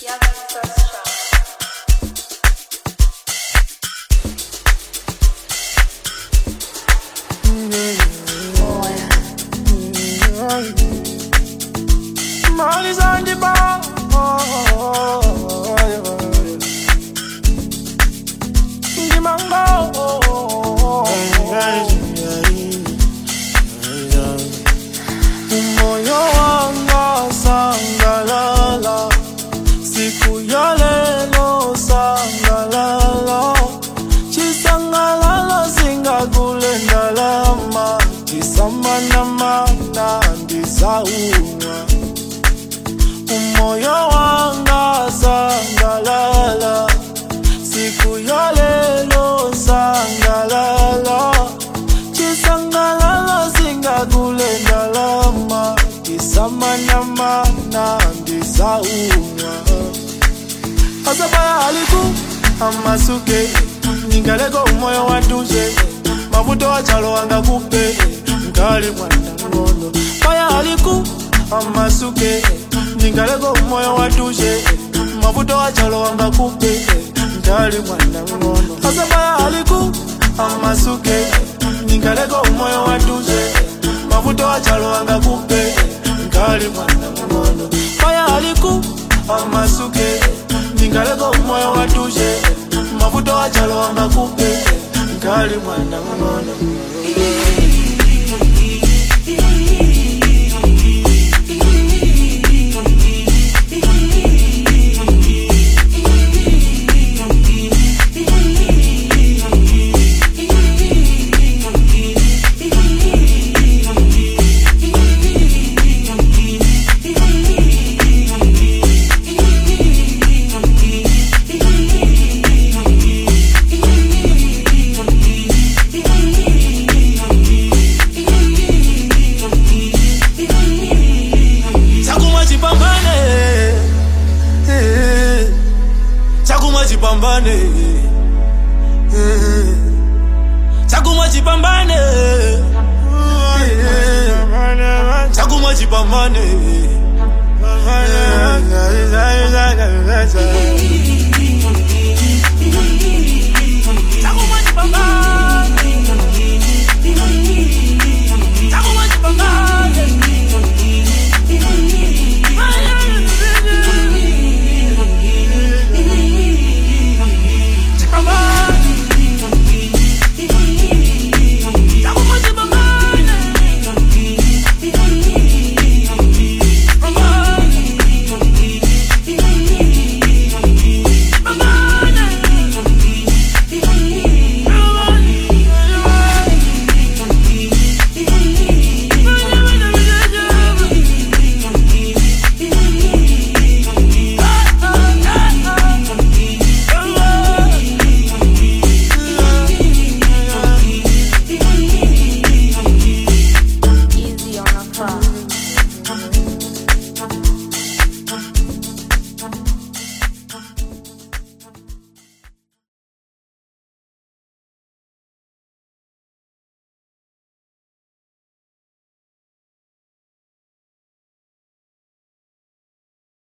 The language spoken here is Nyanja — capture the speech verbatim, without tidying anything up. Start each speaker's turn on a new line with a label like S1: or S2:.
S1: Money's on the bar. The mango. Moyo wanga sangalala, siku ya lelo sangalala, chisangalala singa kulendalama, chisamana mana ndisaunwa. Moyo wanga sangalala, siku ya lelo sangalala, chisangalala singa kulendalama, chisamana mana ndisaunwa. Asabaya aliku amasuke, ningaleko umoyo watuje, mavuto wachalo wanga kupe, nkali mwana ngono. Baya aliku amasuke, ningaleko umoyo watuje, mavuto wachalo wanga kupe, nkali mwana ngono. Asabaya aliku amasuke, ningaleko umoyo watuje, mavuto wachalo wanga kupe, nkali mwana ngono. Baya aliku amasuke, ningaleko umoyo watuje, mavuto wachalo wanga kupe, nkali mwana ngono. Chipambane, chakuma chipambane, chakuma chipambane.